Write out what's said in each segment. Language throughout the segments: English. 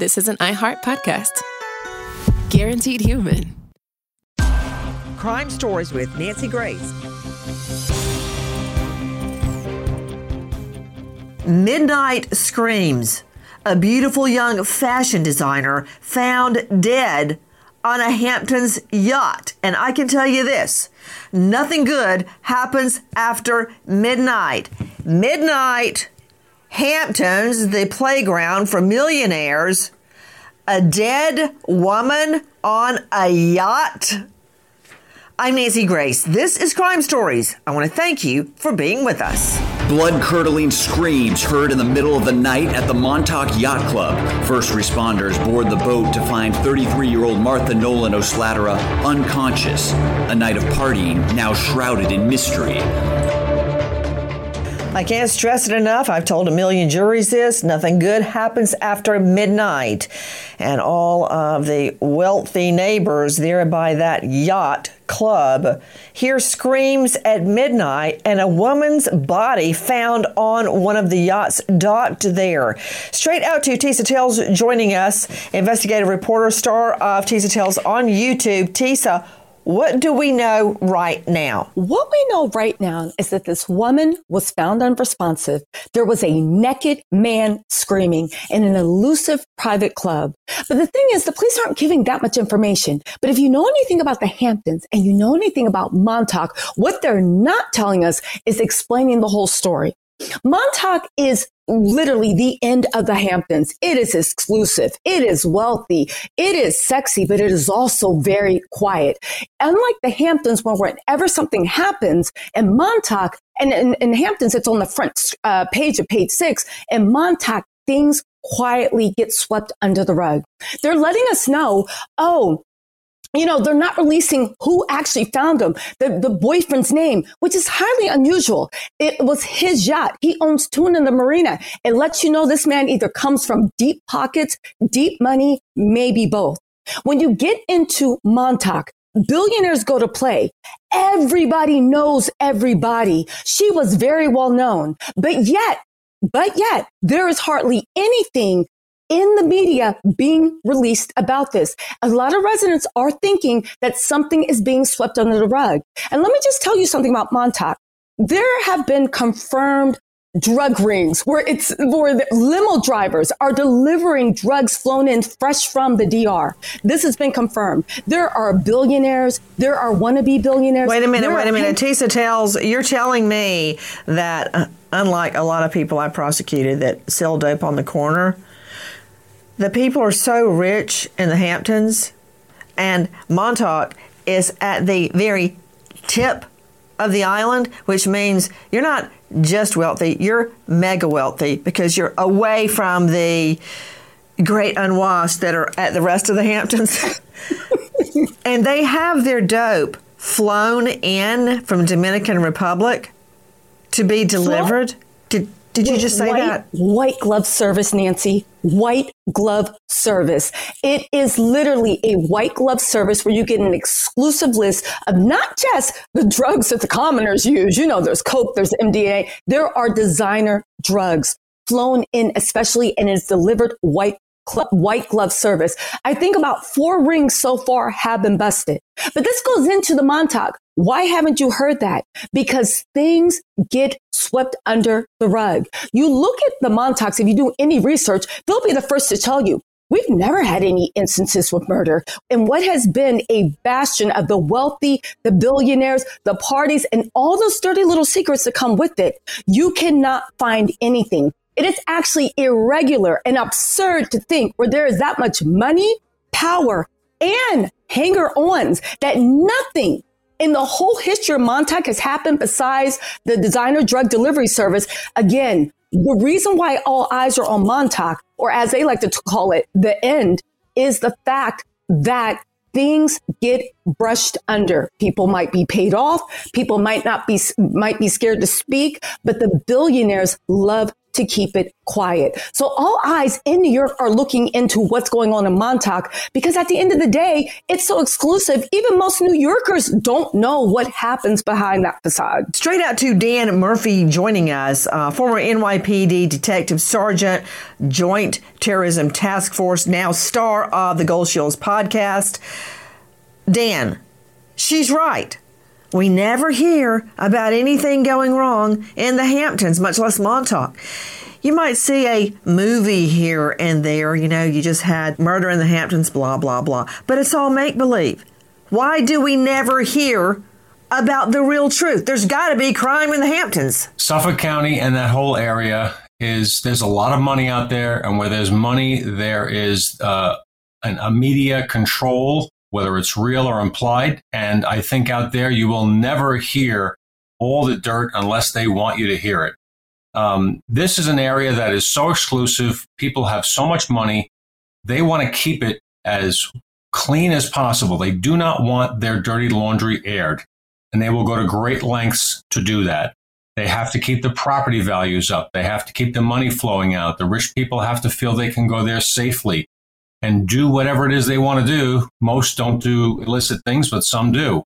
this is an iHeart podcast. Guaranteed human. Crime Stories with Nancy Grace. Midnight screams. A beautiful young fashion designer found dead on a Hamptons yacht. And I can tell you this, nothing good happens after midnight. Midnight, Hamptons, the playground for millionaires. A dead woman on a yacht. I'm Nancy Grace. This is Crime Stories. I want to thank you for being with us. Blood-curdling screams heard in the middle of the night at the Montauk Yacht Club. First responders board the boat to find 33-year-old Martha Nolan O'Slatera unconscious. A night of partying now shrouded in mystery. I can't stress it enough. I've told a million juries this. Nothing good happens after midnight. And all of the wealthy neighbors there by that yacht club hear screams at midnight and a woman's body found on one of the yachts docked there. Straight out to Tisa Tells joining us, investigative reporter, star of Tisa Tells on YouTube. Tisa, what do we know right now? What we know right now is that this woman was found unresponsive. There was a naked man screaming in an elusive private club. But the thing is, the police aren't giving that much information. But if you know anything about the Hamptons and you know anything about Montauk, what they're not telling us is explaining the whole story. Montauk is literally the end of the Hamptons. It is exclusive. It is wealthy. It is sexy, but it is also very quiet. Unlike the Hamptons, where whenever something happens in Montauk, and in Hamptons, it's on the front page of page 6, in Montauk, things quietly get swept under the rug. They're letting us know, they're not releasing who actually found him, the boyfriend's name, which is highly unusual. It was his yacht. He owns Tune in the Marina. It lets you know this man either comes from deep pockets, deep money, maybe both. When you get into Montauk, billionaires go to play. Everybody knows everybody. She was very well known, but yet, there is hardly anything in the media being released about this. A lot of residents are thinking that something is being swept under the rug. And let me just tell you something about Montauk. There have been confirmed drug rings where the limo drivers are delivering drugs flown in fresh from the DR. This has been confirmed. There are billionaires. There are wannabe billionaires. Wait a minute. Tisa Tells, you're telling me that unlike a lot of people I prosecuted that sell dope on the corner, the people are so rich in the Hamptons, and Montauk is at the very tip of the island, which means you're not just wealthy, you're mega wealthy because you're away from the great unwashed that are at the rest of the Hamptons. And they have their dope flown in from Dominican Republic to be delivered. Did you just say that? White glove service, Nancy. White glove service. It is literally a white glove service where you get an exclusive list of not just the drugs that the commoners use. You know, there's coke, there's MDMA. There are designer drugs flown in, especially, and it's delivered white glove service. I think about 4 rings so far have been busted. But this goes into the Montauk. Why haven't you heard that? Because things get swept under the rug. You look at the Montauks, if you do any research, they'll be the first to tell you, we've never had any instances with murder. And what has been a bastion of the wealthy, the billionaires, the parties, and all those dirty little secrets that come with it, you cannot find anything. It is actually irregular and absurd to think where there is that much money, power, and hanger-ons that nothing in the whole history of Montauk has happened besides the designer drug delivery service. Again, the reason why all eyes are on Montauk, or as they like to call it, the end, is the fact that things get brushed under. People might be paid off. People might be scared to speak, but the billionaires love to keep it quiet. So all eyes in New York are looking into what's going on in Montauk, because at the end of the day, it's so exclusive. Even most New Yorkers don't know what happens behind that facade. Straight out to Dan Murphy joining us, former NYPD Detective Sergeant, Joint Terrorism Task Force, now star of the Gold Shields podcast. Dan, she's right. We never hear about anything going wrong in the Hamptons, much less Montauk. You might see a movie here and there, you just had murder in the Hamptons, blah, blah, blah. But it's all make-believe. Why do we never hear about the real truth? There's got to be crime in the Hamptons. Suffolk County and that whole area there's a lot of money out there. And where there's money, there is a media control, whether it's real or implied. And I think out there you will never hear all the dirt unless they want you to hear it. This is an area that is so exclusive. People have so much money. They want to keep it as clean as possible. They do not want their dirty laundry aired, and they will go to great lengths to do that. They have to keep the property values up. They have to keep the money flowing out. The rich people have to feel they can go there safely and do whatever it is they want to do. Most don't do illicit things, but some do.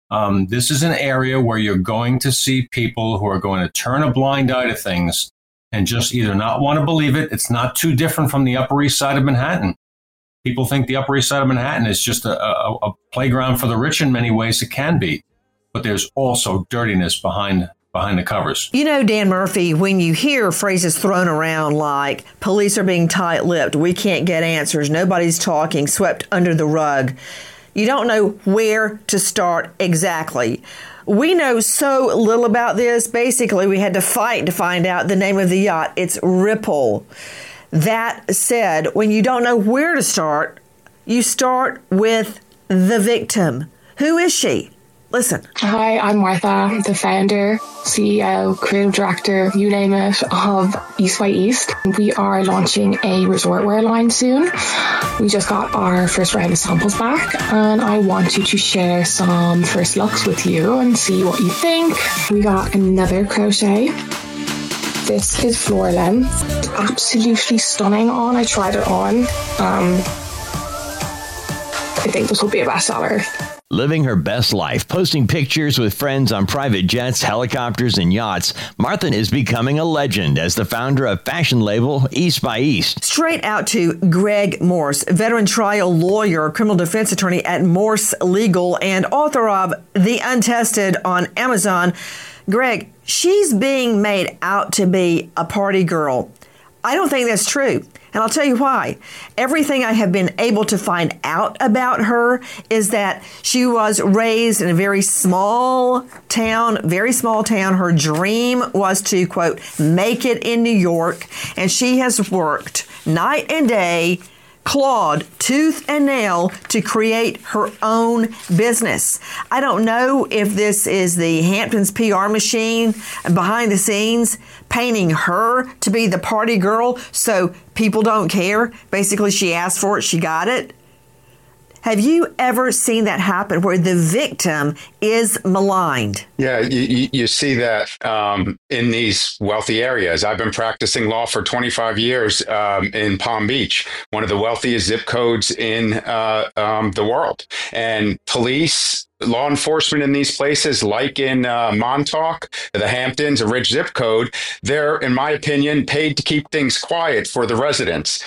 This is an area where you're going to see people who are going to turn a blind eye to things and just either not want to believe it. It's not too different from the Upper East Side of Manhattan. People think the Upper East Side of Manhattan is just a playground for the rich in many ways. It can be, but there's also dirtiness behind the covers. Dan Murphy, when you hear phrases thrown around like police are being tight-lipped, we can't get answers, nobody's talking, swept under the rug, you don't know where to start exactly. We know so little about this. Basically, we had to fight to find out the name of the yacht. It's Ripple. That said, when you don't know where to start, you start with the victim. Who is she? Listen. Hi, I'm Martha, the founder, CEO, creative director, you name it, of East by East. We are launching a resort wear line soon. We just got our first round of samples back, and I wanted to share some first looks with you and see what you think. We got another crochet. This is floor length. Absolutely stunning on. I tried it on. I think this will be a bestseller. Living her best life, posting pictures with friends on private jets, helicopters, and yachts, Martha is becoming a legend as the founder of fashion label East by East. Straight out to Greg Morse, veteran trial lawyer, criminal defense attorney at Morse Legal, and author of The Untested on Amazon. Greg, she's being made out to be a party girl. I don't think that's true. And I'll tell you why. Everything I have been able to find out about her is that she was raised in a very small town. Her dream was to, quote, make it in New York. And she has worked night and day, clawed tooth and nail to create her own business. I don't know if this is the Hamptons PR machine behind the scenes painting her to be the party girl so people don't care. Basically, she asked for it, she got it. Have you ever seen that happen where the victim is maligned? Yeah, you see that in these wealthy areas. I've been practicing law for 25 years in Palm Beach, one of the wealthiest zip codes in the world. And police, law enforcement in these places, like in Montauk, the Hamptons, a rich zip code, they're, in my opinion, paid to keep things quiet for the residents.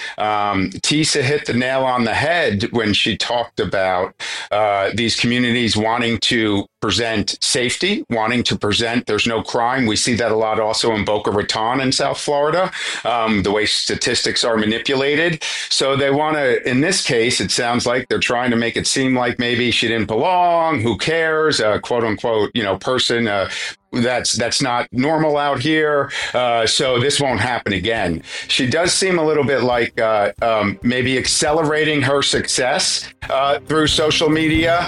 Tisa hit the nail on the head when she talked about these communities wanting to present safety, wanting to present there's no crime. We see that a lot also in Boca Raton in South Florida, the way statistics are manipulated. So they want to, in this case, it sounds like they're trying to make it seem like maybe she didn't belong. Who cares? Quote unquote, person that's not normal out here. So this won't happen again. She does seem a little bit like maybe accelerating her success through social media.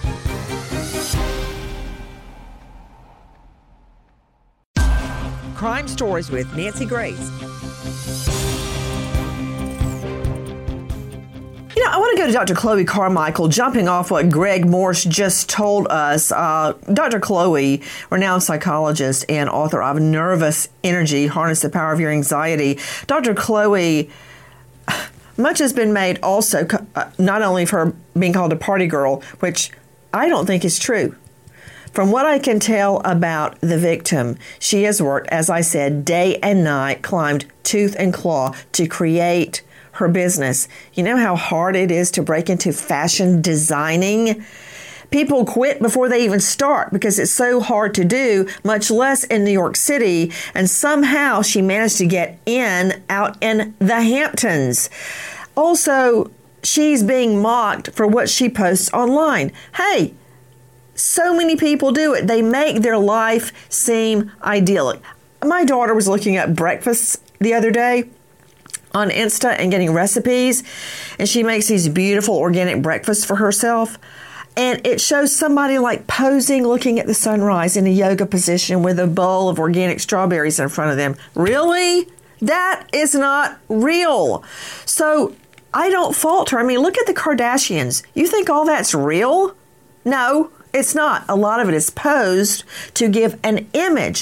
Crime Stories with Nancy Grace. I want to go to Dr. Chloe Carmichael, jumping off what Greg Morse just told us. Dr. Chloe, renowned psychologist and author of Nervous Energy, Harness the Power of Your Anxiety. Dr. Chloe, much has been made also, not only of her being called a party girl, which I don't think is true. From what I can tell about the victim, she has worked, as I said, day and night, climbed tooth and claw to create her business. You know how hard it is to break into fashion designing? People quit before they even start because it's so hard to do, much less in New York City. And somehow she managed to get out in the Hamptons. Also, she's being mocked for what she posts online. Hey, so many people do it. They make their life seem idyllic. My daughter was looking at breakfasts the other day on Insta and getting recipes, and she makes these beautiful organic breakfasts for herself. And it shows somebody like posing, looking at the sunrise in a yoga position with a bowl of organic strawberries in front of them. Really? That is not real. So I don't fault her. I mean, look at the Kardashians. You think all that's real? No, it's not. A lot of it is posed to give an image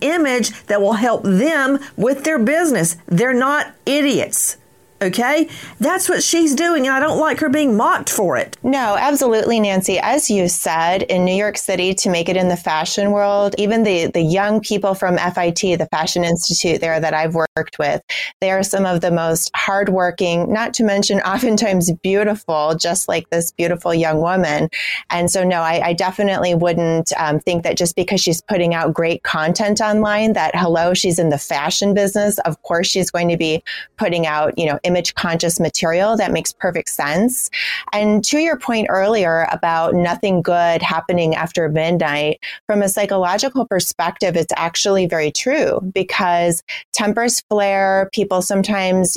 that will help them with their business. They're not idiots. Okay? That's what she's doing, and I don't like her being mocked for it. No, absolutely, Nancy. As you said, in New York City, to make it in the fashion world, even the young people from FIT, the Fashion Institute there that I've worked with, they are some of the most hardworking, not to mention oftentimes beautiful, just like this beautiful young woman. And so, no, I definitely wouldn't think that just because she's putting out great content online that, hello, she's in the fashion business. Of course, she's going to be putting out, image conscious material. That makes perfect sense. And to your point earlier about nothing good happening after midnight, from a psychological perspective, it's actually very true because tempers flare. People sometimes,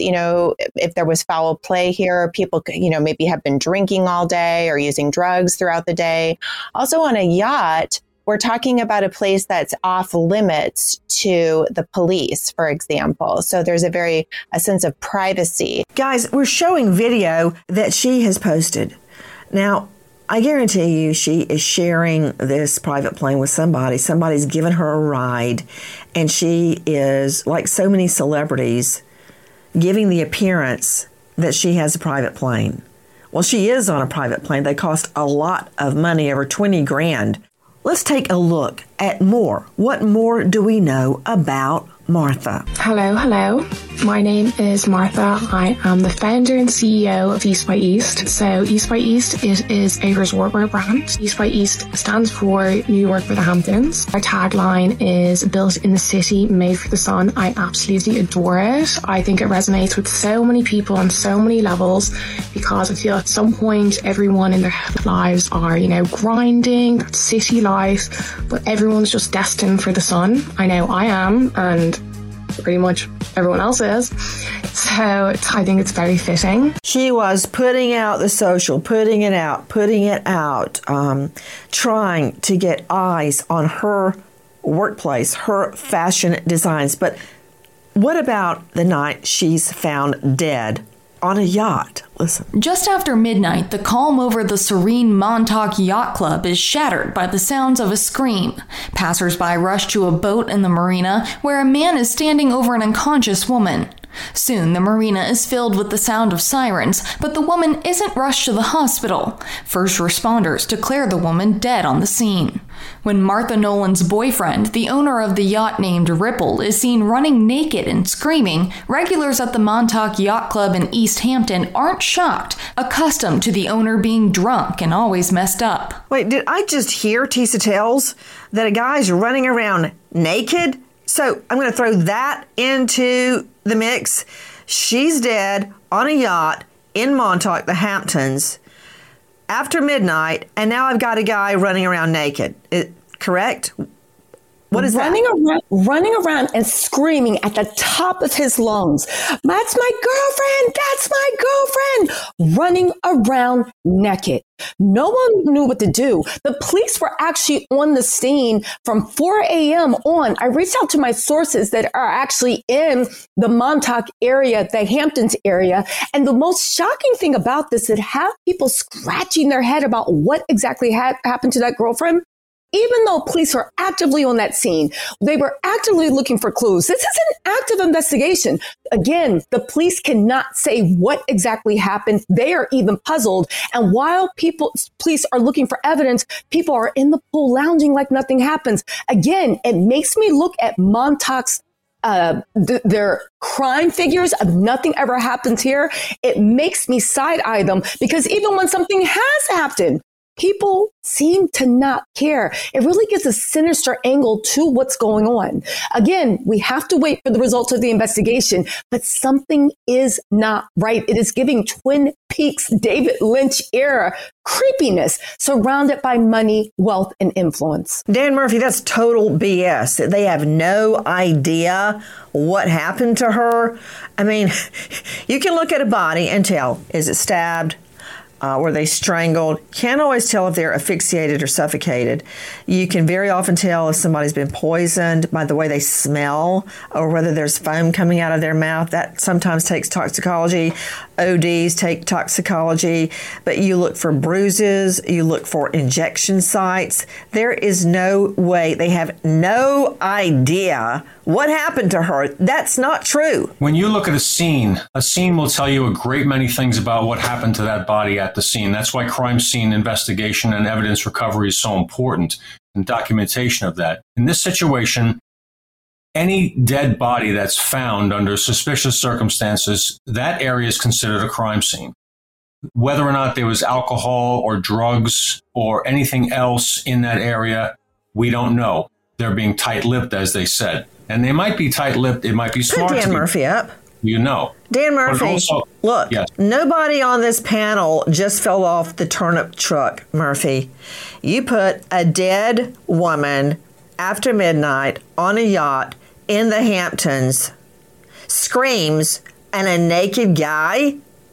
if there was foul play here, people, maybe have been drinking all day or using drugs throughout the day. Also on a yacht, we're talking about a place that's off limits to the police, for example. So there's a sense of privacy. Guys, we're showing video that she has posted. Now, I guarantee you she is sharing this private plane with somebody. Somebody's given her a ride, and she is, like so many celebrities, giving the appearance that she has a private plane. Well, she is on a private plane. They cost a lot of money, over $20,000. Let's take a look at more. What more do we know about Martha? Hello. My name is Martha. I am the founder and CEO of East by East. So East by East, it is a resort wear brand. East by East stands for New York for the Hamptons. Our tagline is built in the city, made for the sun. I absolutely adore it. I think it resonates with so many people on so many levels because I feel at some point everyone in their lives are, grinding, that city life, but everyone's just destined for the sun. I know I am, and pretty much everyone else is. So I think it's very fitting. She was putting out the social, putting it out, trying to get eyes on her workplace, her fashion designs. But what about the night she's found dead on a yacht? Listen. Just after midnight, the calm over the serene Montauk Yacht Club is shattered by the sounds of a scream. Passersby rush to a boat in the marina where a man is standing over an unconscious woman. Soon, the marina is filled with the sound of sirens, but the woman isn't rushed to the hospital. First responders declare the woman dead on the scene. When Martha Nolan's boyfriend, the owner of the yacht named Ripple, is seen running naked and screaming, regulars at the Montauk Yacht Club in East Hampton aren't shocked, accustomed to the owner being drunk and always messed up. Wait, did I just hear Tisa tells that a guy's running around naked? So I'm going to throw that into the mix. She's dead on a yacht in Montauk, the Hamptons, after midnight, and now I've got a guy running around naked. Correct? What is running that? Running around and screaming at the top of his lungs. That's my girlfriend. That's my girlfriend. Running around naked. No one knew what to do. The police were actually on the scene from 4 a.m. on. I reached out to my sources that are actually in the Montauk area, the Hamptons area. And the most shocking thing about this is have people scratching their head about what exactly happened to that girlfriend. Even though police were actively on that scene, they were actively looking for clues. This is an active investigation. Again, the police cannot say what exactly happened. They are even puzzled. And while police are looking for evidence, people are in the pool lounging like nothing happens. Again, it makes me look at Montauk's their crime figures of nothing ever happens here. It makes me side-eye them because even when something has happened, people seem to not care. It really gives a sinister angle to what's going on. Again, we have to wait for the results of the investigation, but something is not right. It is giving Twin Peaks, David Lynch era creepiness surrounded by money, wealth, and influence. Dan Murphy, that's total BS. They have no idea what happened to her. I mean, you can look at a body and tell, is it stabbed? Were they strangled? Can't always tell if they're asphyxiated or suffocated. You can very often tell if somebody's been poisoned by the way they smell or whether there's foam coming out of their mouth. That sometimes takes toxicology. ODs take toxicology. But you look for bruises. You look for injection sites. There is no way. They have no idea what happened to her. That's not true. When you look at a scene will tell you a great many things about what happened to that body at the scene. That's why crime scene investigation and evidence recovery is so important and documentation of that. In this situation, any dead body that's found under suspicious circumstances, that area is considered a crime scene. Whether or not there was alcohol or drugs or anything else in that area, we don't know. They're being tight-lipped, as they said. And they might be tight-lipped. It might be smart. Put Dan Murphy up. You know. Dan Murphy, also, look, yes. Nobody on this panel just fell off the turnip truck, Murphy. You put a dead woman after midnight on a yacht in the Hamptons, screams, and a naked guy?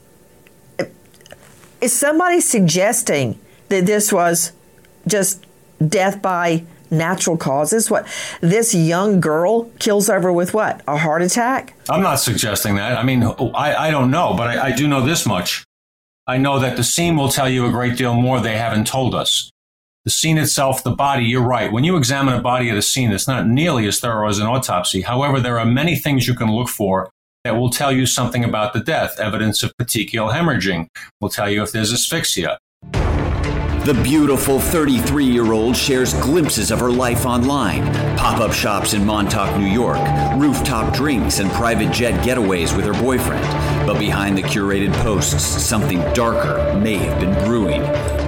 Is somebody suggesting that this was just death by natural causes? What, this young girl kills over with what? A heart attack? I'm not suggesting that. I mean, I don't know, but I do know this much. I know that the scene will tell you a great deal more they haven't told us. The scene itself, the body, you're right. When you examine a body at a scene, it's not nearly as thorough as an autopsy. However, there are many things you can look for that will tell you something about the death. Evidence of petechial hemorrhaging will tell you if there's asphyxia. The beautiful 33-year-old shares glimpses of her life online. Pop-up shops in Montauk, New York, rooftop drinks, and private jet getaways with her boyfriend. But behind the curated posts, something darker may have been brewing.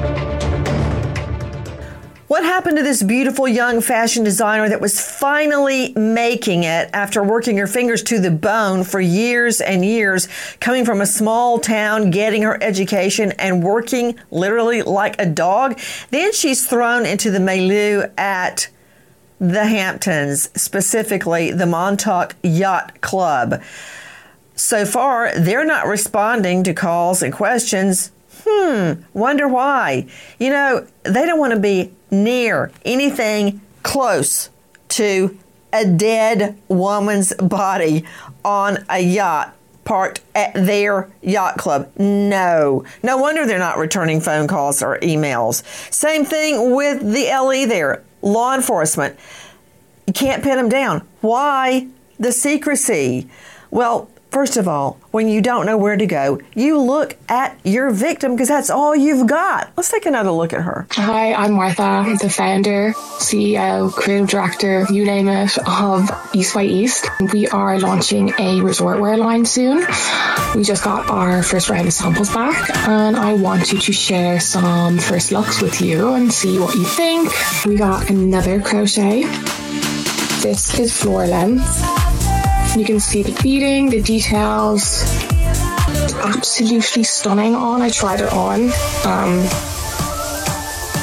What happened to this beautiful young fashion designer that was finally making it after working her fingers to the bone for years and years, coming from a small town, getting her education and working literally like a dog? Then she's thrown into the milieu at the Hamptons, specifically the Montauk Yacht Club. So far, they're not responding to calls and questions. Wonder why. You know, they don't want to be near anything close to a dead woman's body on a yacht parked at their yacht club. No wonder they're not returning phone calls or emails. Same thing with the LE there. Law enforcement. You can't pin them down. Why the secrecy? Well, first of all, when you don't know where to go, you look at your victim because that's all you've got. Let's take another look at her. Hi, I'm Martha, the founder, CEO, creative director, you name it, of East by East. We are launching a resort wear line soon. We just got our first round of samples back, and I wanted to share some first looks with you and see what you think. We got another crochet. This is floor length. You can see the beading, the details. Absolutely stunning on. I tried it on.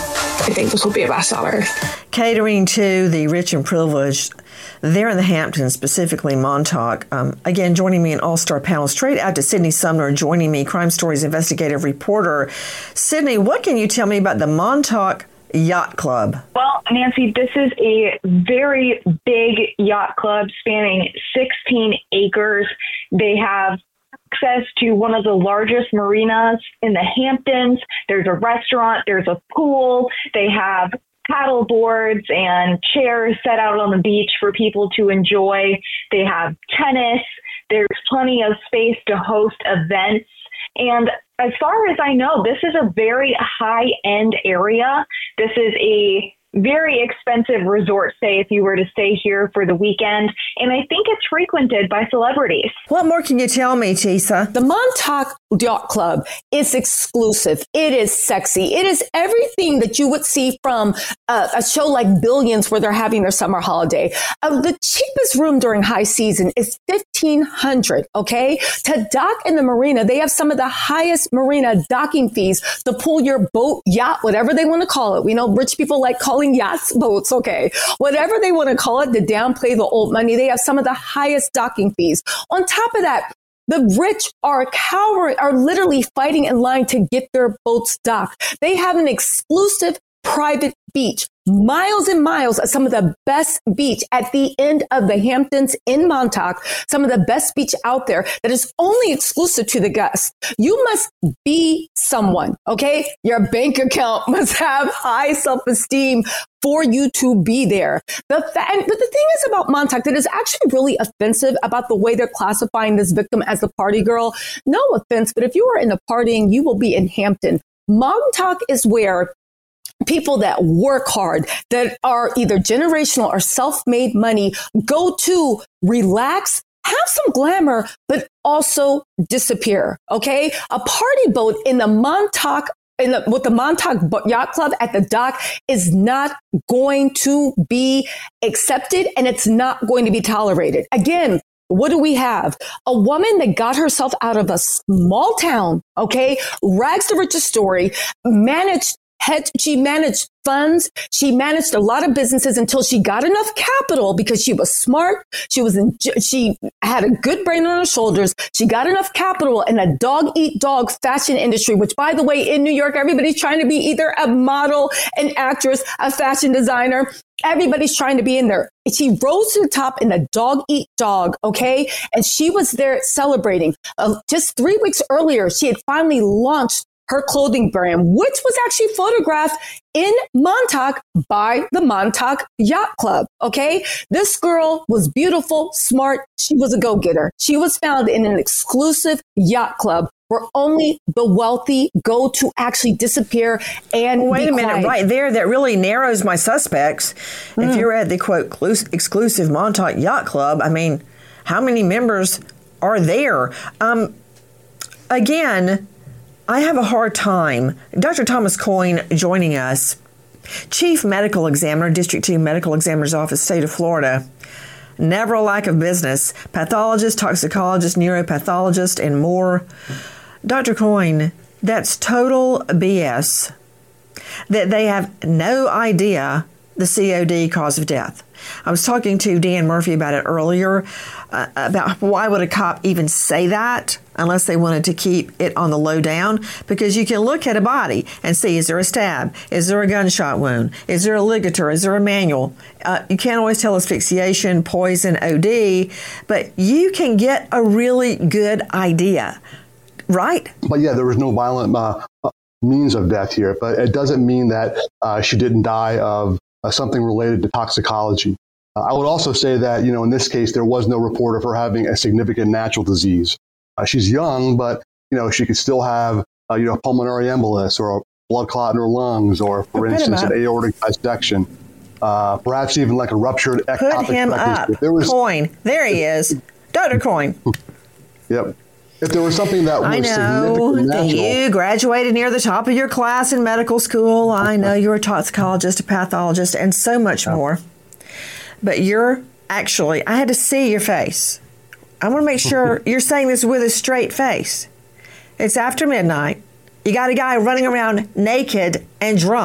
I think this will be a bestseller. Catering to the rich and privileged, there in the Hamptons, specifically Montauk. Again, joining me an all-star panel straight out to Sydney Sumner, joining me, Crime Stories investigative reporter. Sydney, what can you tell me about the Montauk Yacht Club? Well, Nancy, this is a very big yacht club spanning 16 acres. They have access to one of the largest marinas in the Hamptons. There's a restaurant, there's a pool, they have paddle boards and chairs set out on the beach for people to enjoy. They have tennis. There's plenty of space to host events. And as far as I know, this is a very high-end area. This is a very expensive resort stay if you were to stay here for the weekend. And I think it's frequented by celebrities. What more can you tell me, Tisa? The Montauk Yacht Club is exclusive. It is sexy. It is everything that you would see from a show like Billions where they're having their summer holiday. The cheapest room during high season is $1,500, okay? To dock in the marina, they have some of the highest marina docking fees to pull your boat, yacht, whatever they want to call it. We know rich people like calling yachts boats, okay? Whatever they want to call it, to downplay the old money, they have some of the highest docking fees. On top of that, the rich are literally fighting in line to get their boats docked. They have an exclusive private beach, miles and miles of some of the best beach at the end of the Hamptons in Montauk, some of the best beach out there that is only exclusive to the guests. You must be someone, okay? Your bank account must have high self-esteem for you to be there. But the thing is about Montauk that is actually really offensive about the way they're classifying this victim as a party girl. No offense, but if you are in the partying, you will be in Hampton. Montauk is where people that work hard, that are either generational or self-made money, go to relax, have some glamour, but also disappear. Okay. A party boat in the Montauk with the Montauk Yacht Club at the dock is not going to be accepted, and it's not going to be tolerated. Again, what do we have? A woman that got herself out of a small town, okay, rags to riches story, she managed funds. She managed a lot of businesses until she got enough capital because she was smart. She had a good brain on her shoulders. She got enough capital in a dog-eat-dog fashion industry, which, by the way, in New York, everybody's trying to be either a model, an actress, a fashion designer. Everybody's trying to be in there. She rose to the top in a dog-eat-dog, okay? And she was there celebrating. Just 3 weeks earlier, she had finally launched her clothing brand, which was actually photographed in Montauk by the Montauk Yacht Club. Okay. This girl was beautiful, smart. She was a go-getter. She was found in an exclusive yacht club where only the wealthy go to actually disappear and wait a minute, quiet. Right there, that really narrows my suspects. If you're at the quote exclusive Montauk Yacht Club, I mean, how many members are there? Again, I have a hard time. Dr. Thomas Coyne joining us, Chief Medical Examiner, District 2 Medical Examiner's Office, State of Florida. Never a lack of business. Pathologist, toxicologist, neuropathologist, and more. Dr. Coyne, that's total BS. That they have no idea the COD, cause of death. I was talking to Dan Murphy about it earlier, about why would a cop even say that unless they wanted to keep it on the low down? Because you can look at a body and see, is there a stab? Is there a gunshot wound? Is there a ligature? Is there a manual? You can't always tell asphyxiation, poison, OD, but you can get a really good idea, right? But yeah, there was no violent means of death here, but it doesn't mean that she didn't die of something related to toxicology. I would also say that, in this case, there was no report of her having a significant natural disease. She's young, but, she could still have, pulmonary embolus or a blood clot in her lungs, or, for instance, an aortic dissection, perhaps even like a ruptured ectopic. Put him up. Coyne. There he is. Dr. Coyne. Yep. If there was something that was significantly natural. You graduated near the top of your class in medical school. I know you're a toxicologist, a pathologist, and so much more. But you're actually, I had to see your face. I want to make sure you're saying this with a straight face. It's after midnight. You got a guy running around naked and drunk.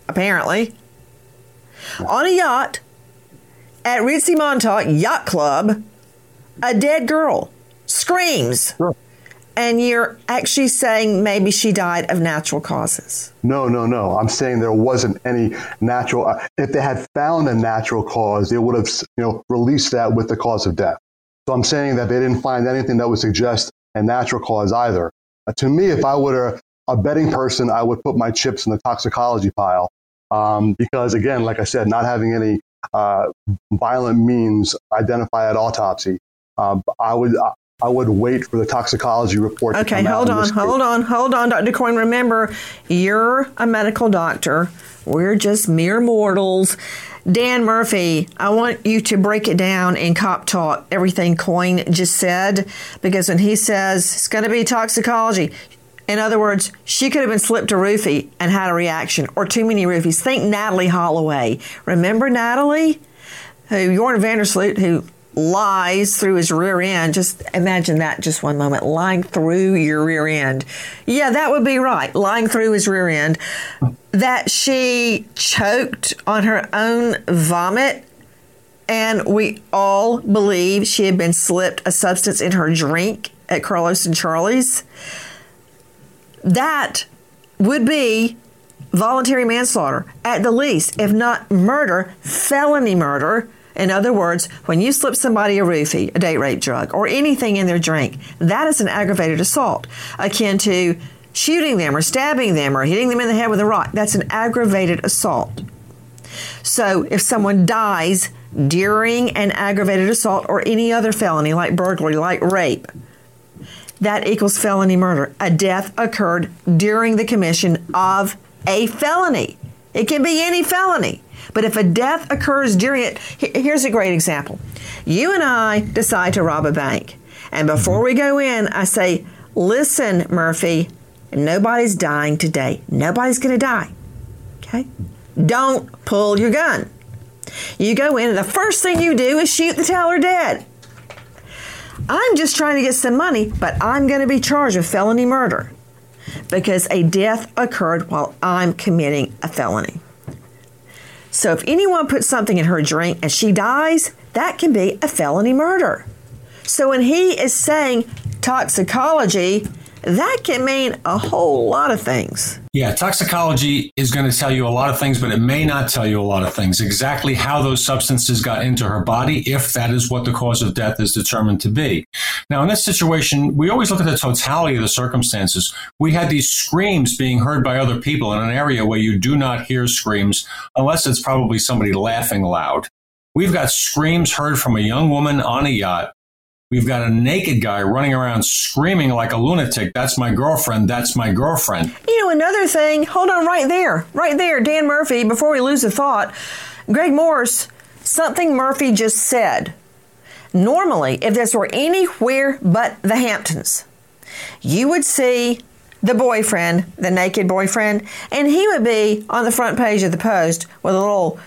apparently, on a yacht at Ritzy Montauk Yacht Club. A dead girl screams. Sure. And you're actually saying maybe she died of natural causes. No. I'm saying there wasn't any natural. If they had found a natural cause, they would have, released that with the cause of death. So I'm saying that they didn't find anything that would suggest a natural cause either. To me, if I were a betting person, I would put my chips in the toxicology pile because, again, like I said, not having any violent means identified at autopsy. I would wait for the toxicology report to come out. Okay, hold on, Dr. Coyne. Remember, you're a medical doctor. We're just mere mortals. Dan Murphy, I want you to break it down in cop talk, everything Coyne just said, because when he says it's going to be toxicology, in other words, she could have been slipped a roofie and had a reaction, or too many roofies. Think Natalie Holloway. Remember Natalie? Jorn Vandersloot, who lies through his rear end. Just imagine that just one moment. Lying through your rear end. Yeah, that would be right. Lying through his rear end. That she choked on her own vomit. And we all believe she had been slipped a substance in her drink at Carlos and Charlie's. That would be voluntary manslaughter, at the least, if not murder, felony murder. In other words, when you slip somebody a roofie, a date rape drug, or anything in their drink, that is an aggravated assault, akin to shooting them or stabbing them or hitting them in the head with a rock. That's an aggravated assault. So if someone dies during an aggravated assault or any other felony like burglary, like rape, that equals felony murder. A death occurred during the commission of a felony. It can be any felony. But if a death occurs during it, here's a great example. You and I decide to rob a bank. And before we go in, I say, listen, Murphy, nobody's dying today. Nobody's going to die. Okay? Don't pull your gun. You go in and the first thing you do is shoot the teller dead. I'm just trying to get some money, but I'm going to be charged with felony murder because a death occurred while I'm committing a felony. So if anyone puts something in her drink and she dies, that can be a felony murder. So when he is saying toxicology, that can mean a whole lot of things. Yeah, toxicology is going to tell you a lot of things, but it may not tell you a lot of things. Exactly how those substances got into her body, if that is what the cause of death is determined to be. Now, in this situation, we always look at the totality of the circumstances. We had these screams being heard by other people in an area where you do not hear screams unless it's probably somebody laughing loud. We've got screams heard from a young woman on a yacht. We've got a naked guy running around screaming like a lunatic. That's my girlfriend. That's my girlfriend. You know, another thing, hold on right there, Dan Murphy, before we lose a thought, Greg Morse, something Murphy just said. Normally, if this were anywhere but the Hamptons, you would see the boyfriend, the naked boyfriend, and he would be on the front page of the Post with a little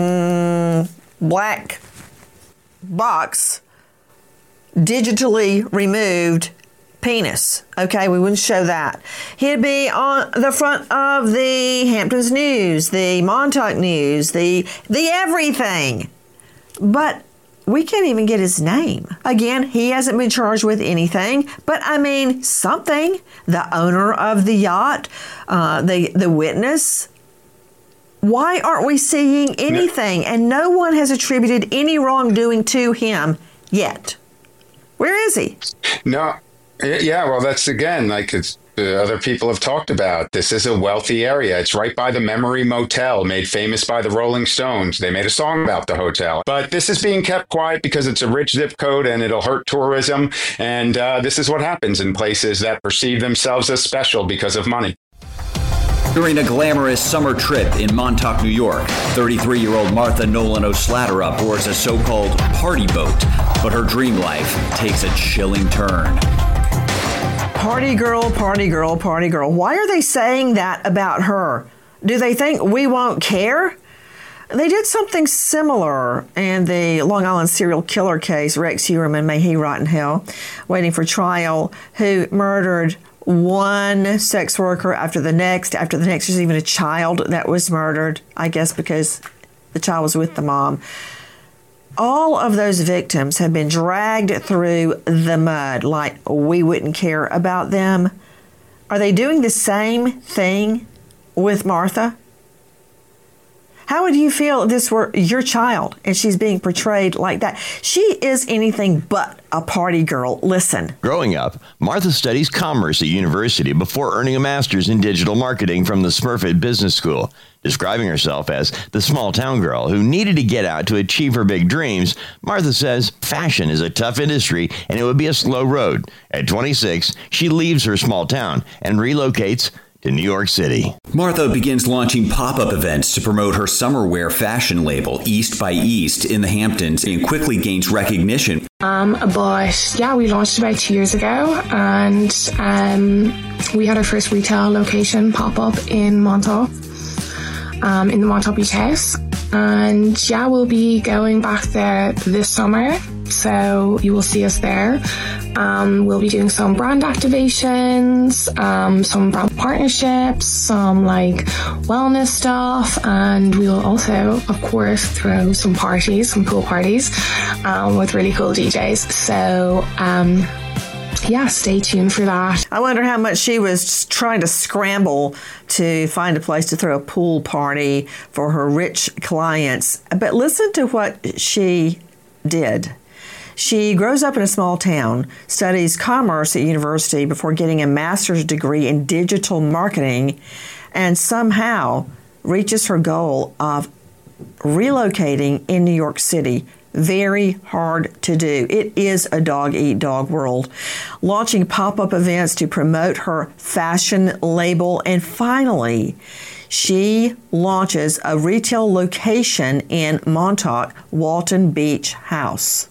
black box, digitally removed penis. Okay, we wouldn't show that. He'd be on the front of the Hamptons News, the Montauk News, the everything. But we can't even get his name. Again, he hasn't been charged with anything, but I mean something. The owner of the yacht, the witness. Why aren't we seeing anything? And no one has attributed any wrongdoing to him yet. Where is he? No. Yeah, well, that's again, like it's other people have talked about. This is a wealthy area. It's right by the Memory Motel, made famous by the Rolling Stones. They made a song about the hotel. But this is being kept quiet because it's a rich zip code and it'll hurt tourism. And this is what happens in places that perceive themselves as special because of money. During a glamorous summer trip in Montauk, New York, 33-year-old Martha Nolan O'Slatterup boards a so-called party boat, but her dream life takes a chilling turn. Party girl, party girl, party girl. Why are they saying that about her? Do they think we won't care? They did something similar in the Long Island serial killer case, Rex Heuermann, may he rot in hell, waiting for trial, who murdered one sex worker after the next. After the next, there's even a child that was murdered, I guess because the child was with the mom. All of those victims have been dragged through the mud like we wouldn't care about them. Are they doing the same thing with Martha? How would you feel if this were your child and she's being portrayed like that? She is anything but a party girl. Listen. Growing up, Martha studies commerce at university before earning a master's in digital marketing from the Smurfit Business School. Describing herself as the small-town girl who needed to get out to achieve her big dreams, Martha says fashion is a tough industry and it would be a slow road. At 26, she leaves her small town and relocates to New York City. Martha begins launching pop-up events to promote her summer wear fashion label, East by East, in the Hamptons, and quickly gains recognition. But yeah, we launched about 2 years ago, and we had our first retail location pop-up in Montauk, in the Montauk Beach House. And yeah, we'll be going back there this summer, so you will see us there. We'll be doing some brand activations, some brand partnerships, some like wellness stuff, and we will also, of course, throw some parties, some cool parties, with really cool DJs. So, yeah, stay tuned for that. I wonder how much she was trying to scramble to find a place to throw a pool party for her rich clients. But listen to what she did. She grows up in a small town, studies commerce at university before getting a master's degree in digital marketing, and somehow reaches her goal of relocating in New York City. Very hard to do. It is a dog-eat-dog world. Launching pop-up events to promote her fashion label, and finally, she launches a retail location in Montauk, Walton Beach House.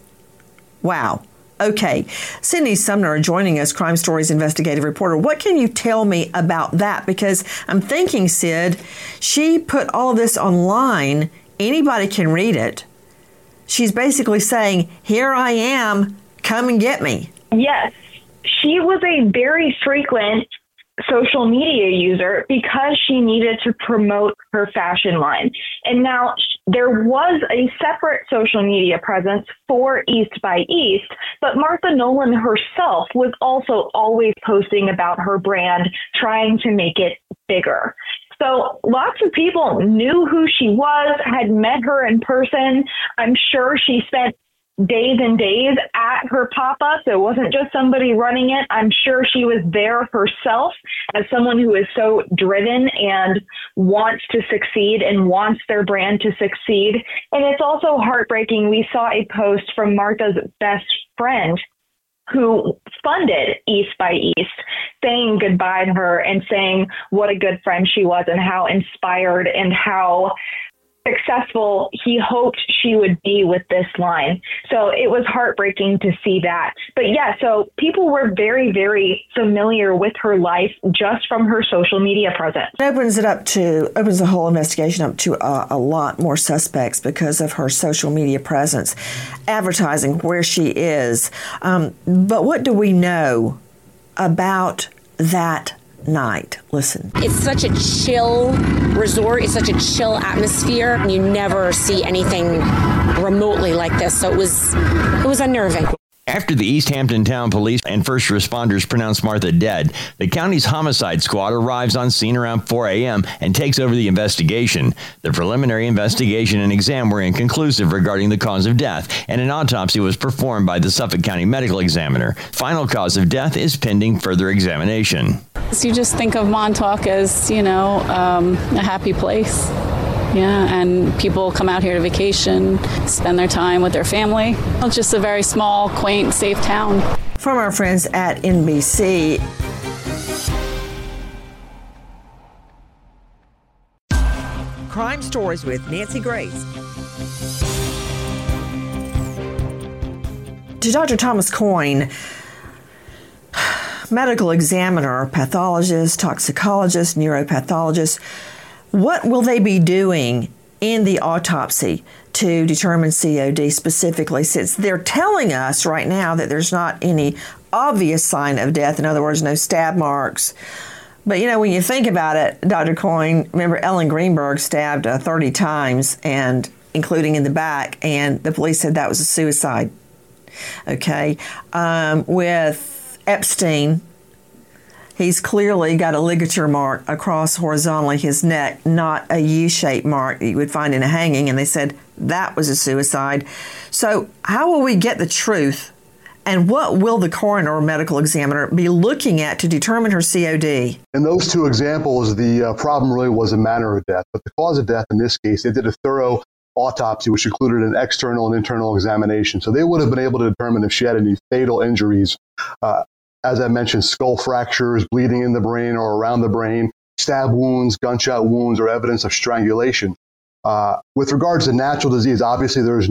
Wow. Okay. Sydney Sumner joining us, Crime Stories investigative reporter. What can you tell me about that? Because I'm thinking, Sid, she put all of this online. Anybody can read it. She's basically saying, here I am, come and get me. Yes. She was a very frequent social media user because she needed to promote her fashion line. And now there was a separate social media presence for East by East, but Martha Nolan herself was also always posting about her brand, trying to make it bigger. So lots of people knew who she was, had met her in person. I'm sure she spent days and days at her pop-ups. It wasn't just somebody running it. I'm sure she was there herself as someone who is so driven and wants to succeed and wants their brand to succeed. And it's also heartbreaking. We saw a post from Martha's best friend who funded East by East, saying goodbye to her and saying what a good friend she was and how inspired and how successful he hoped she would be with this line. So it was heartbreaking to see that. But yeah, so people were very, very familiar with her life just from her social media presence. It opens the whole investigation up to a lot more suspects because of her social media presence, advertising where she is. But what do we know about that night? Listen. It's such a chill resort. It's such a chill atmosphere. You never see anything remotely like this. So it was unnerving. After the East Hampton Town Police and first responders pronounce Martha dead, the county's homicide squad arrives on scene around 4 a.m. and takes over the investigation. The preliminary investigation and exam were inconclusive regarding the cause of death, and an autopsy was performed by the Suffolk County Medical Examiner. Final cause of death is pending further examination. So you just think of Montauk as, a happy place. Yeah, and people come out here to vacation, spend their time with their family. It's just a very small, quaint, safe town. From our friends at NBC. Crime Stories with Nancy Grace. To Dr. Thomas Coyne, medical examiner, pathologist, toxicologist, neuropathologist, what will they be doing in the autopsy to determine COD specifically, since they're telling us right now that there's not any obvious sign of death. In other words, no stab marks. But, when you think about it, Dr. Coyne, remember Ellen Greenberg stabbed 30 times, and including in the back, and the police said that was a suicide. Okay. With Epstein, he's clearly got a ligature mark across horizontally his neck, not a U-shaped mark that you would find in a hanging, and they said that was a suicide. So how will we get the truth? And what will the coroner or medical examiner be looking at to determine her COD? In those two examples, the problem really was the manner of death. But the cause of death in this case, they did a thorough autopsy, which included an external and internal examination. So they would have been able to determine if she had any fatal injuries. As I mentioned, skull fractures, bleeding in the brain or around the brain, stab wounds, gunshot wounds, or evidence of strangulation. With regards to natural disease, obviously there is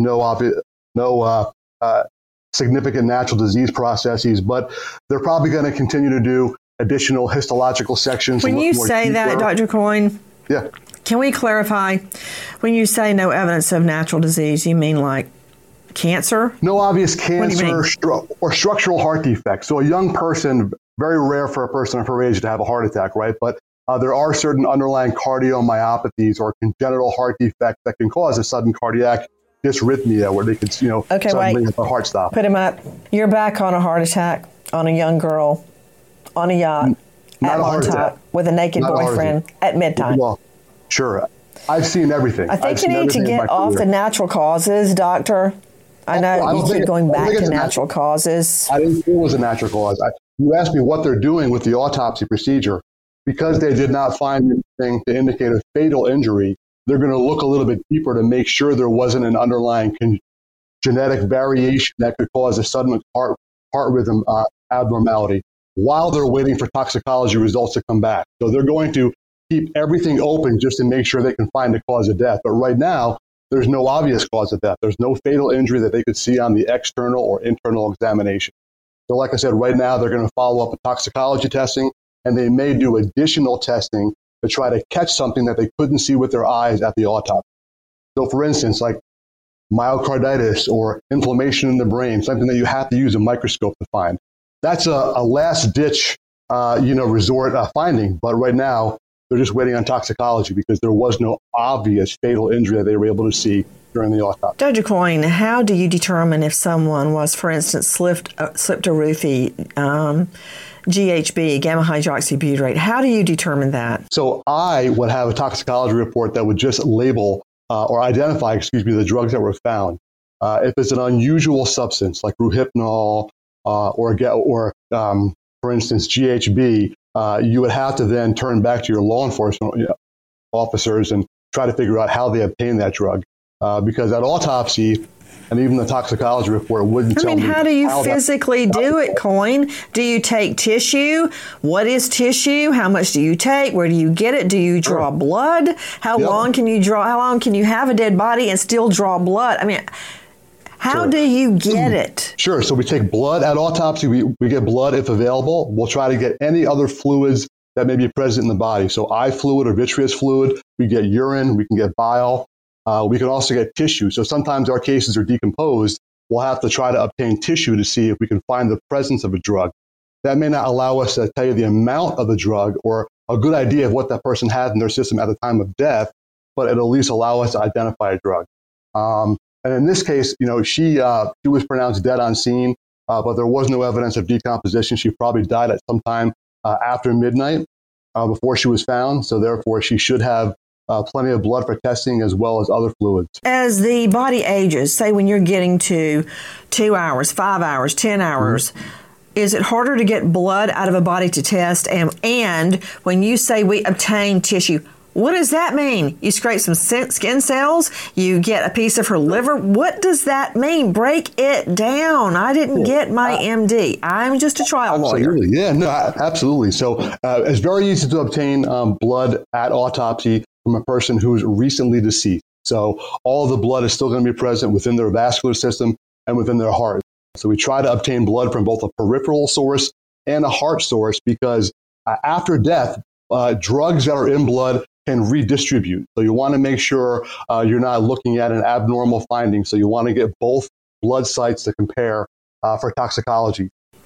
no significant natural disease processes, but they're probably going to continue to do additional histological sections. When you say that, Dr. Coyne, yeah, can we clarify? When you say no evidence of natural disease, you mean like cancer? No obvious cancer or structural heart defects. So a young person, very rare for a person of her age to have a heart attack, right? But there are certain underlying cardiomyopathies or congenital heart defects that can cause a sudden cardiac dysrhythmia where they could, suddenly have a heart stop. Put him up. You're back on a heart attack on a young girl on a yacht at Montauk with a naked boyfriend at midtime. Well, sure. I've seen everything. I think you need to get off the natural causes, doctor. I know you keep going back to natural causes. I didn't think it was a natural cause. You asked me what they're doing with the autopsy procedure. Because they did not find anything to indicate a fatal injury, they're going to look a little bit deeper to make sure there wasn't an underlying genetic variation that could cause a sudden heart rhythm abnormality while they're waiting for toxicology results to come back. So they're going to keep everything open just to make sure they can find the cause of death. But right now, there's no obvious cause of death. There's no fatal injury that they could see on the external or internal examination. So like I said, right now, they're going to follow up with toxicology testing, and they may do additional testing to try to catch something that they couldn't see with their eyes at the autopsy. So for instance, like myocarditis or inflammation in the brain, something that you have to use a microscope to find. That's a last-ditch, resort finding. But right now, they're just waiting on toxicology because there was no obvious fatal injury that they were able to see during the autopsy. Dr. Coyne, how do you determine if someone was, for instance, slipped a roofie, GHB, gamma hydroxybutyrate? How do you determine that? So I would have a toxicology report that would just label or identify, the drugs that were found. If it's an unusual substance like Rohypnol or for instance, GHB, you would have to then turn back to your law enforcement officers and try to figure out how they obtained that drug. Because that autopsy and even the toxicology report wouldn't tell me. How do you physically do it, Coyne? Do you take tissue? What is tissue? How much do you take? Where do you get it? Do you draw blood? How long can you draw? How long can you have a dead body and still draw blood? I mean, how do you get it? Sure. So we take blood at autopsy. We get blood if available. We'll try to get any other fluids that may be present in the body. So eye fluid or vitreous fluid. We get urine. We can get bile. We can also get tissue. So sometimes our cases are decomposed. We'll have to try to obtain tissue to see if we can find the presence of a drug. That may not allow us to tell you the amount of the drug or a good idea of what that person had in their system at the time of death, but it'll at least allow us to identify a drug. And in this case, she was pronounced dead on scene, but there was no evidence of decomposition. She probably died at some time after midnight before she was found. So therefore, she should have plenty of blood for testing as well as other fluids. As the body ages, say when you're getting to 2 hours, 5 hours, 10 hours, is it harder to get blood out of a body to test? And when you say we obtain tissue, what does that mean? You scrape some skin cells? You get a piece of her liver? What does that mean? Break it down. I didn't get my MD. I'm just a trial lawyer. Yeah, no, absolutely. So it's very easy to obtain blood at autopsy from a person who's recently deceased. So all the blood is still going to be present within their vascular system and within their heart. So we try to obtain blood from both a peripheral source and a heart source because after death, drugs that are in blood can redistribute. So you want to make sure you're not looking at an abnormal finding. So you want to get both blood sites to compare for toxicology.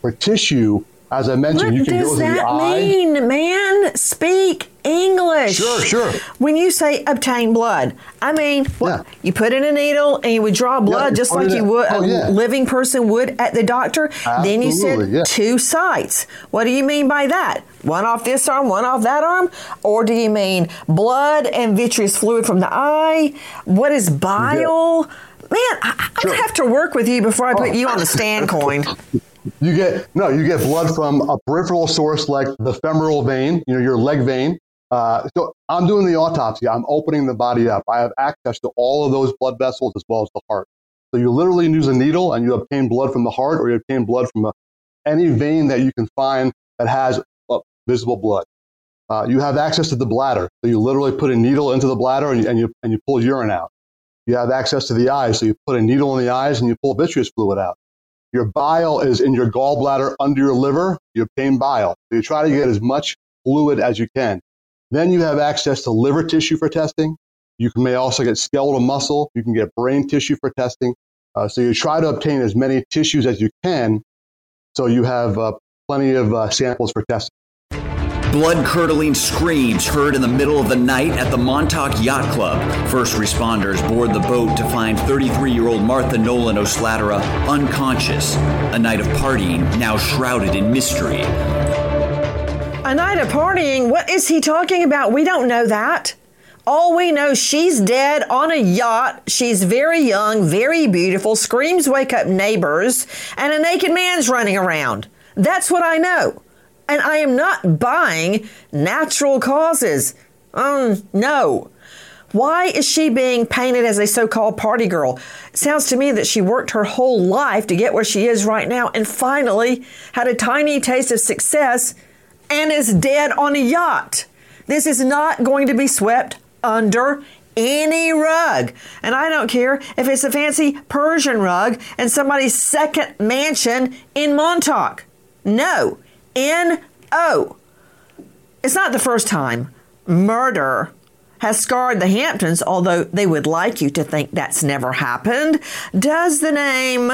For tissue, as I mentioned, you can go to the eye. What does that mean, man? Speak English. Sure. When you say obtain blood, I mean, you put in a needle and you would draw blood just like you would a living person would at the doctor. Absolutely, then you said 2 sites. What do you mean by that? One off this arm, one off that arm? Or do you mean blood and vitreous fluid from the eye? What is bile? Man, I'm going to have to work with you before I put you on the stand coin. You get blood from a peripheral source like the femoral vein, your leg vein. So I'm doing the autopsy. I'm opening the body up. I have access to all of those blood vessels as well as the heart. So you literally use a needle and you obtain blood from the heart, or you obtain blood from any vein that you can find that has visible blood. You have access to the bladder. So you literally put a needle into the bladder and you pull urine out. You have access to the eyes. So you put a needle in the eyes and you pull vitreous fluid out. Your bile is in your gallbladder under your liver. You obtain bile. So you try to get as much fluid as you can. Then you have access to liver tissue for testing. You may also get skeletal muscle. You can get brain tissue for testing. So you try to obtain as many tissues as you can so you have plenty of samples for testing. Blood-curdling screams heard in the middle of the night at the Montauk Yacht Club. First responders board the boat to find 33-year-old Martha Nolan O'Slatera unconscious. A night of partying now shrouded in mystery. A night of partying? What is he talking about? We don't know that. All we know, she's dead on a yacht. She's very young, very beautiful, screams wake up neighbors, and a naked man's running around. That's what I know. And I am not buying natural causes. No. Why is she being painted as a so-called party girl? It sounds to me that she worked her whole life to get where she is right now and finally had a tiny taste of success and is dead on a yacht. This is not going to be swept under any rug. And I don't care if it's a fancy Persian rug in somebody's second mansion in Montauk. No. N-O. It's not the first time murder has scarred the Hamptons, although they would like you to think that's never happened. Does the name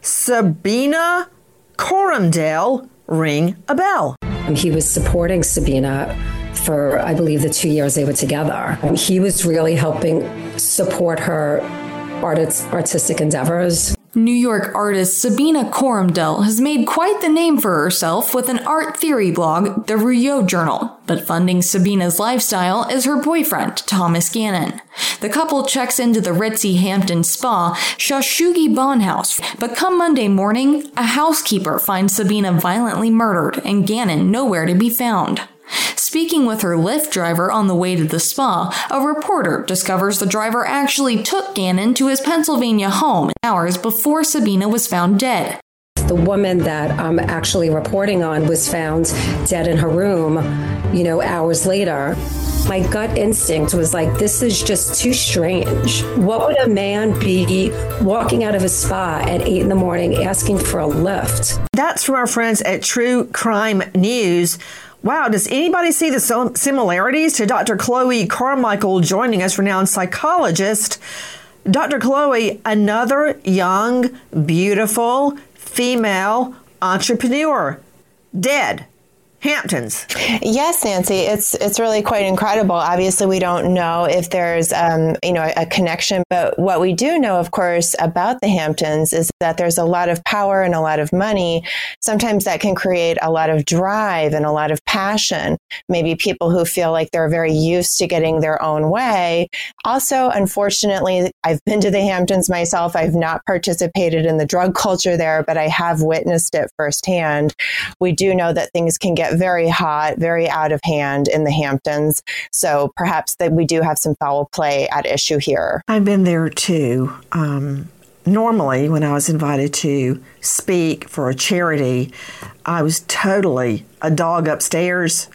Sabina Coromdale ring a bell? He was supporting Sabina for, I believe, the 2 years they were together. He was really helping support her artistic endeavors. New York artist Sabina Coromdale has made quite the name for herself with an art theory blog, The Rouillot Journal, but funding Sabina's lifestyle is her boyfriend, Thomas Gannon. The couple checks into the ritzy Hampton spa, Shashugi Bonhouse, but come Monday morning, a housekeeper finds Sabina violently murdered and Gannon nowhere to be found. Speaking with her Lyft driver on the way to the spa, a reporter discovers the driver actually took Gannon to his Pennsylvania home hours before Sabina was found dead. The woman that I'm actually reporting on was found dead in her room, hours later. My gut instinct was like, this is just too strange. What would a man be walking out of a spa at 8 a.m. asking for a lift? That's from our friends at True Crime News. Wow, does anybody see the similarities to Dr. Chloe Carmichael joining us, renowned psychologist? Dr. Chloe, another young, beautiful female entrepreneur, dead. Hamptons. Yes, Nancy, it's really quite incredible. Obviously, we don't know if there's a connection, but what we do know, of course, about the Hamptons is that there's a lot of power and a lot of money. Sometimes that can create a lot of drive and a lot of passion. Maybe people who feel like they're very used to getting their own way. Also, unfortunately, I've been to the Hamptons myself. I've not participated in the drug culture there, but I have witnessed it firsthand. We do know that things can get very hot, very out of hand in the Hamptons. So perhaps that we do have some foul play at issue here. I've been there too. Normally, when I was invited to speak for a charity, I was totally a dog upstairs.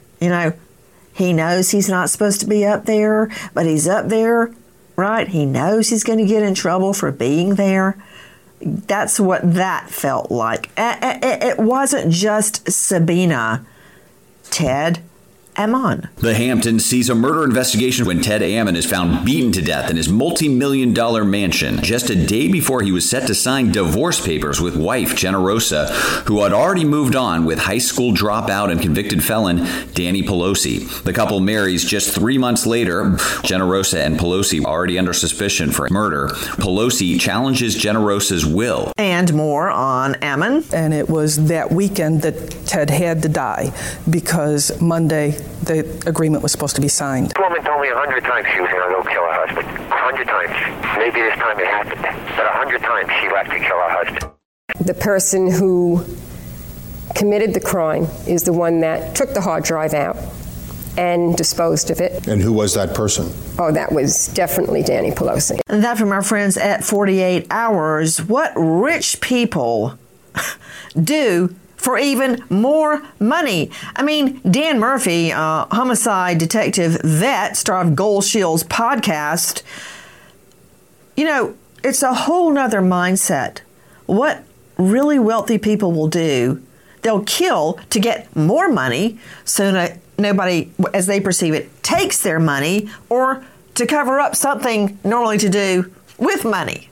He knows he's not supposed to be up there, but he's up there, right? He knows he's going to get in trouble for being there. That's what that felt like. It wasn't just Sabina, Ted. Ammon. The Hamptons sees a murder investigation when Ted Ammon is found beaten to death in his multi-million-dollar mansion just a day before he was set to sign divorce papers with wife Jenna Rosa, who had already moved on with high school dropout and convicted felon Danny Pelosi. The couple marries just 3 months later. Jenna Rosa and Pelosi are already under suspicion for murder. Pelosi challenges Jenna Rosa's will. And more on Ammon. And it was that weekend that Ted had to die because Monday the agreement was supposed to be signed. The woman told me 100 times she was going to go kill her husband. 100 times. Maybe this time it happened. But 100 times she left to kill her husband. The person who committed the crime is the one that took the hard drive out and disposed of it. And who was that person? Oh, that was definitely Danny Pelosi. And that from our friends at 48 Hours. What rich people do for even more money. I mean, Dan Murphy, homicide detective vet, star of Gold Shield's podcast, you know, it's a whole nother mindset. What really wealthy people will do, they'll kill to get more money so nobody, as they perceive it, takes their money, or to cover up something normally to do with money.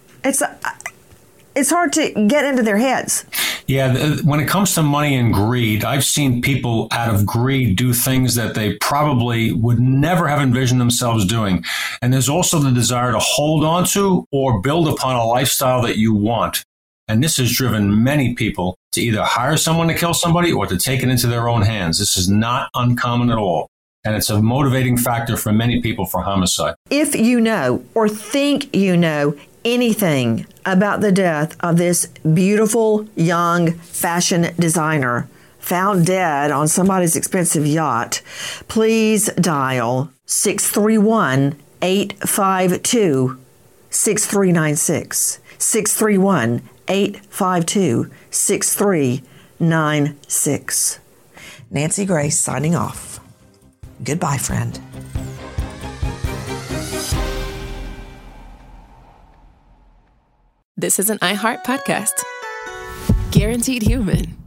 It's hard to get into their heads. Yeah, when it comes to money and greed, I've seen people out of greed do things that they probably would never have envisioned themselves doing. And there's also the desire to hold on to or build upon a lifestyle that you want. And this has driven many people to either hire someone to kill somebody or to take it into their own hands. This is not uncommon at all. And it's a motivating factor for many people for homicide. If you know or think you know anything about the death of this beautiful young fashion designer found dead on somebody's expensive yacht, please dial 631-852-6396. 631-852-6396. Nancy Grace signing off. Goodbye, friend. This is an iHeart podcast. Guaranteed Human.